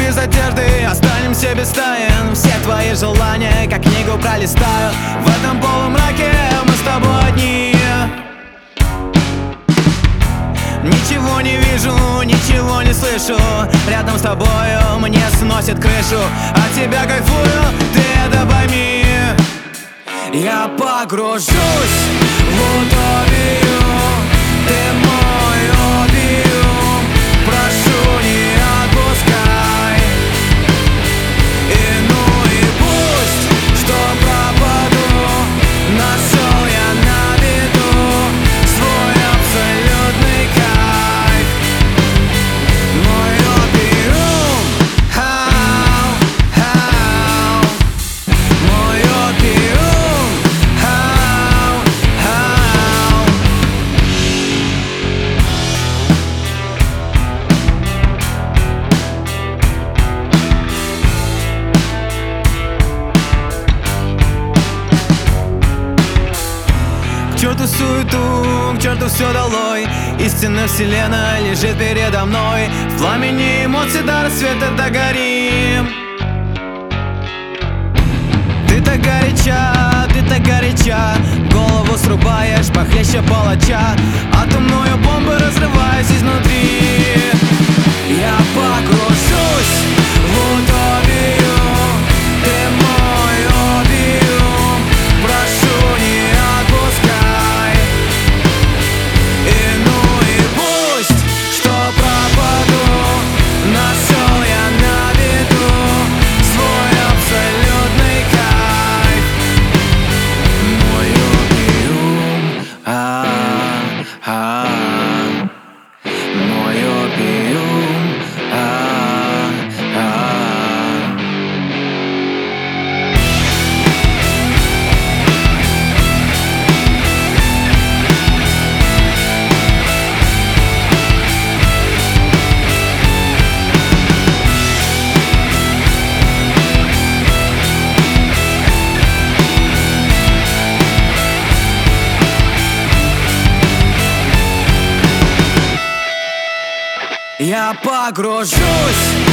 без одежды, останемся без тайн. Все твои желания, как книгу пролистаю. В этом полумраке мы с тобой одни. Ничего не вижу, ничего не слышу. Рядом с тобою мне сносит крышу. От тебя кайфую, ты это пойми. Я погружусь в утопию. Ты мой опиум. Прошу, не отпускай. И ну и пусть, что пропаду. Нашел я на виду свой абсолютный кайф. Мой опиум. Хау, хау. Мой опиум. Хау, хау. К черту суету, к черту все долой. Истинная вселенная лежит передо мной. В пламени эмоций до рассвета догорим. Ты так горяча, голову срубаешь похлеще палача. Атомную бомбу разрываюсь изнутри. Я погружусь в утопию. Ты мой опиум. Прошу, не отпускай. И ну и пусть, что пропаду. Нашел я на виду свой абсолютный кайф. Мой опиум. Мой опиум. Я погружусь